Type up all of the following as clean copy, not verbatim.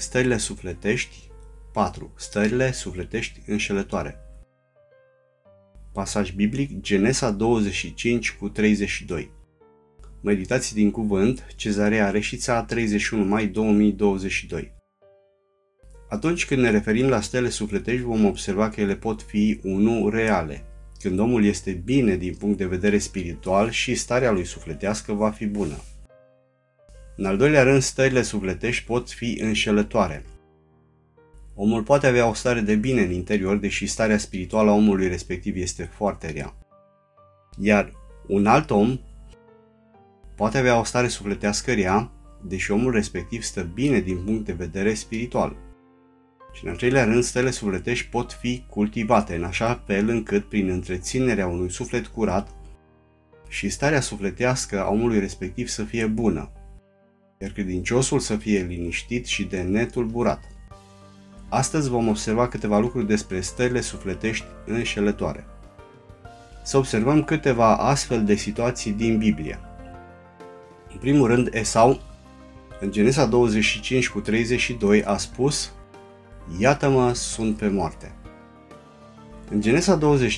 Stările sufletești 4. Stările sufletești înșelătoare. Pasaj biblic Genesa 25:32. Meditații din cuvânt, Cezarea Reșița, 31 mai 2022. Atunci când ne referim la stele sufletești, vom observa că ele pot fi 1. Reale. Când omul este bine din punct de vedere spiritual și starea lui sufletească va fi bună. În al doilea rând, stările sufletești pot fi înșelătoare. Omul poate avea o stare de bine în interior, deși starea spirituală a omului respectiv este foarte rea. Iar un alt om poate avea o stare sufletească rea, deși omul respectiv stă bine din punct de vedere spiritual. Și în al treilea rând, stările sufletești pot fi cultivate în așa fel încât, prin întreținerea unui suflet curat și starea sufletească a omului respectiv să fie bună, iar credinciosul să fie liniștit și de netulburat. Astăzi vom observa câteva lucruri despre stările sufletești înșelătoare. Să observăm câteva astfel de situații din Biblie. În primul rând, Esau, în Genesa 25:32, a spus: "Iată-mă, sunt pe moarte." În Genesa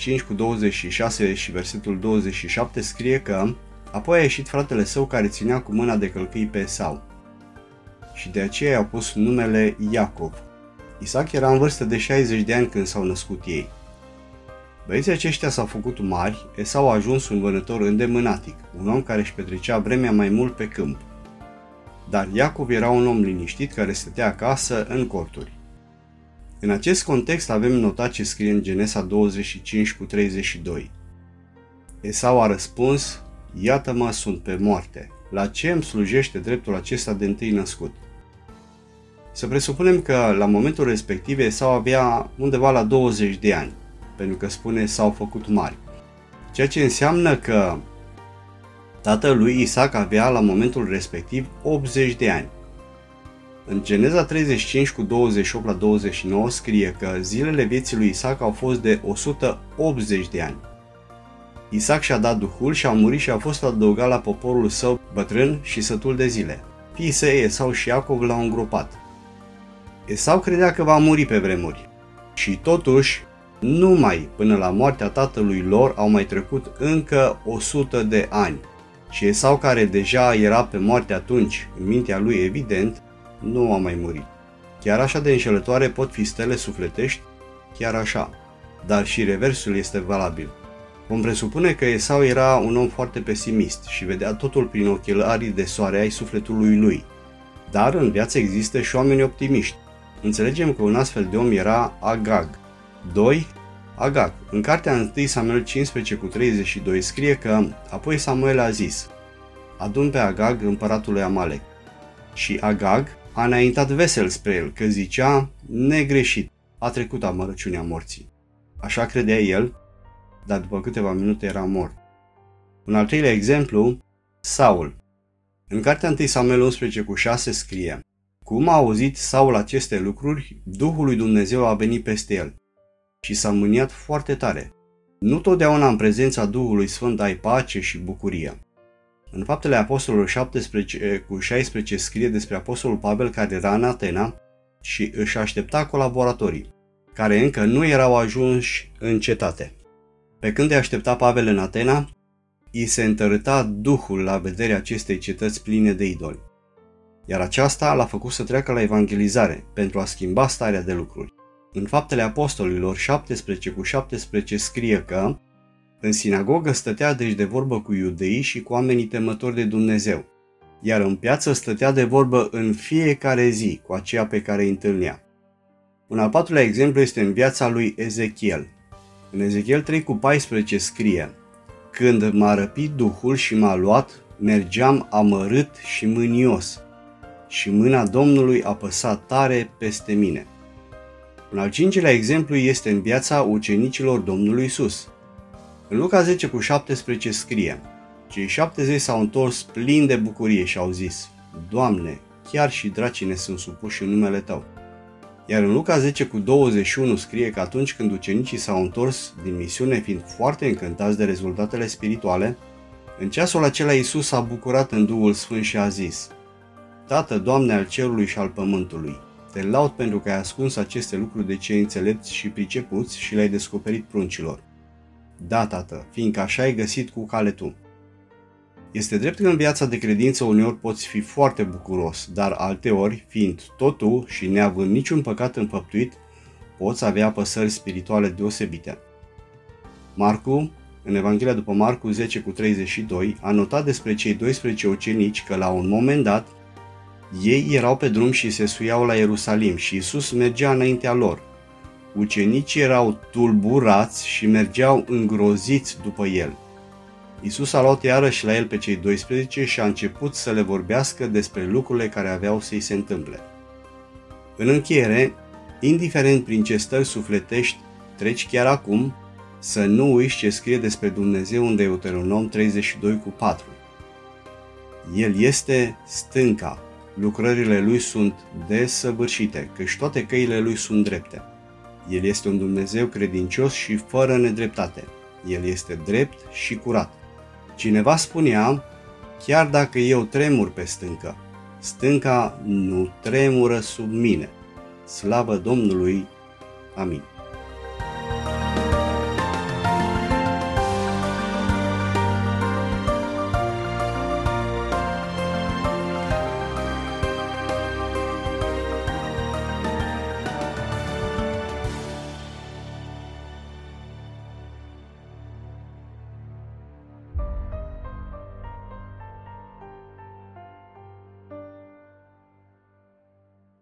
25:26 și versetul 27 scrie că apoi a ieșit fratele său care ținea cu mâna de călcâi pe Esau și de aceea i-a pus numele Iacov. Isaac era în vârstă de 60 de ani când s-au născut ei. Băieții aceștia s-au făcut mari, Esau a ajuns un vânător îndemânatic, un om care își petrecea vremea mai mult pe câmp. Dar Iacov era un om liniștit care stătea acasă în corturi. În acest context avem notat ce scrie în Genesa 25:32. Esau a răspuns: "Iată-mă, sunt pe moarte. La ce îmi slujește dreptul acesta de întâi născut?" Să presupunem că la momentul respectiv Esau avea undeva la 20 de ani, pentru că spune s-au făcut mari. Ceea ce înseamnă că tatăl lui Isaac avea la momentul respectiv 80 de ani. În Geneza 35:28-29 scrie că zilele vieții lui Isaac au fost de 180 de ani. Isaac și-a dat duhul și a murit și a fost adăugat la poporul său bătrân și sătul de zile. Fiii săi Esau și Iacov l-au îngropat. Esau credea că va muri pe vremuri și totuși, numai până la moartea tatălui lor au mai trecut încă 100 de ani. Și Esau, care deja era pe moarte atunci, în mintea lui evident, nu a mai murit. Chiar așa de înșelătoare pot fi stele sufletești, chiar așa, dar și reversul este valabil. Vom presupune că Esau era un om foarte pesimist și vedea totul prin ochelarii de soare ai sufletului lui. Dar în viață există și oameni optimiști. Înțelegem că un astfel de om era Agag. 2. Agag. În cartea 1 Samuel 15:32 scrie că apoi Samuel a zis: "Adun pe Agag, împăratul lui Amalek." Și Agag a înaintat vesel spre el, că zicea: "Negreșit, a trecut amărăciunea morții." Așa credea el, dar după câteva minute era mort. Un al treilea exemplu, Saul. În cartea 1 Samuel 11:6 scrie: "Cum a auzit Saul aceste lucruri, Duhul lui Dumnezeu a venit peste el și s-a mâniat foarte tare. Nu totdeauna în prezența Duhului Sfânt ai pace și bucurie." În Faptele Apostolilor 17:16 scrie despre Apostolul Pavel care era în Atena și își aștepta colaboratorii, care încă nu erau ajunși în cetate. Pe când îi aștepta Pavel în Atena, îi se întărâta Duhul la vederea acestei cetăți pline de idoli. Iar aceasta l-a făcut să treacă la evangelizare pentru a schimba starea de lucruri. În Faptele Apostolilor 17:17 scrie că în sinagogă stătea deci de vorbă cu iudeii și cu oamenii temători de Dumnezeu, iar în piață stătea de vorbă în fiecare zi cu aceia pe care îi întâlnea. Un al patrulea exemplu este în viața lui Ezechiel. În Ezechiel 3:14 scrie: "Când m-a răpit Duhul și m-a luat, mergeam amărât și mânios, și mâna Domnului a păsat tare peste mine." Un al cincilea exemplu este în viața ucenicilor Domnului Isus. În Luca 10:17 scrie: "Cei 70 s-au întors plini de bucurie și au zis: Doamne, chiar și dracii ne sunt supuși în numele Tău." Iar în Luca 10:21 scrie că atunci când ucenicii s-au întors din misiune fiind foarte încântați de rezultatele spirituale, în ceasul acela Iisus s-a bucurat în Duhul Sfânt și a zis: Tată, Doamne al cerului și al pământului, Te laud pentru că ai ascuns aceste lucruri de cei înțelepți și pricepuți și le-ai descoperit pruncilor. Da, Tată, fiindcă așa ai găsit cu cale tu. Este drept că în viața de credință uneori poți fi foarte bucuros, dar alteori, fiind tot tu și neavând niciun păcat înfăptuit, poți avea apăsări spirituale deosebite. Marcu, în Evanghelia după Marcu 10:32, a notat despre cei 12 ucenici că la un moment dat ei erau pe drum și se suiau la Ierusalim și Iisus mergea înaintea lor. Ucenicii erau tulburați și mergeau îngroziți după el. Iisus a luat iarăși la el pe cei 12 și a început să le vorbească despre lucrurile care aveau să-i se întâmple. În încheiere, indiferent prin ce stări sufletești treci chiar acum, să nu uiți ce scrie despre Dumnezeu în Deuteronom 32:4. El este stânca, lucrările lui sunt desăvârșite, căci toate căile lui sunt drepte. El este un Dumnezeu credincios și fără nedreptate. El este drept și curat. Cineva spunea, chiar dacă eu tremur pe stâncă, stânca nu tremură sub mine. Slavă Domnului! Amin.